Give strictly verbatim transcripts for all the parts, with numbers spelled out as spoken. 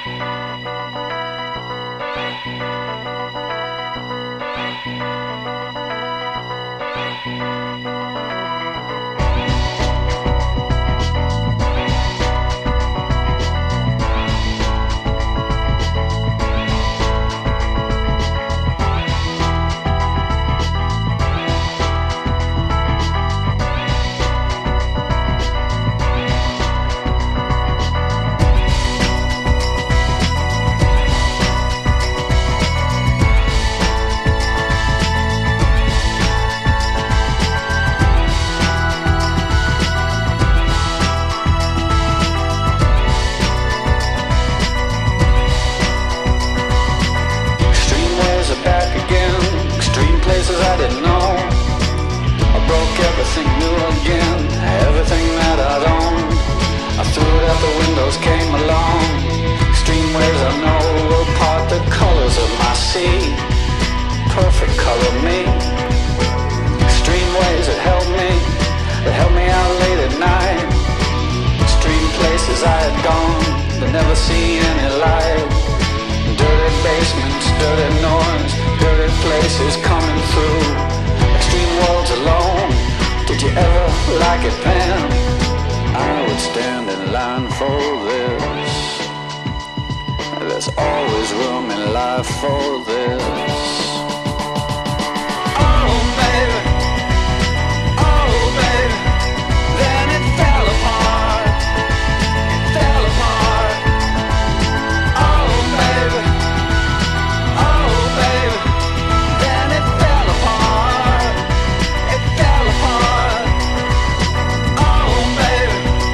Came along, extreme waves I know will part the colors of my sea, perfect color me. Extreme waves that help me, that help me out late at night. Extreme places I had gone, but never see any light. Dirty basements, dirty noise, dirty places coming through. Extreme worlds alone, did you ever like it, Pam? I would stand in line for this. There's always room in life for this. Oh baby, oh baby, then it fell apart, it fell apart. Oh baby, oh baby, then it fell apart, it fell apart. Oh baby.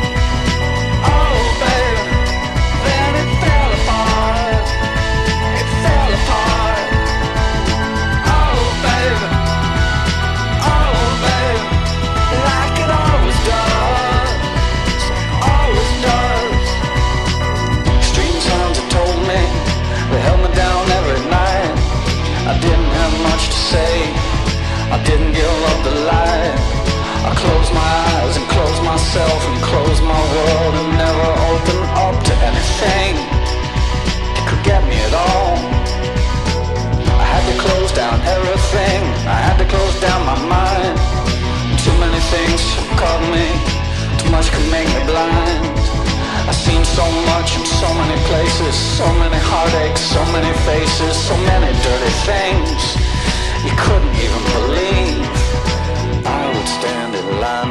I didn't give up the light. I closed my eyes and closed myself and closed my world and never opened up to anything that could get me at all. I had to close down everything. I had to close down my mind. Too many things caught me. Too much could make me blind. I've seen so much in so many places, so many heartaches, so many faces, so many dirty things you couldn't even believe. I would stand in line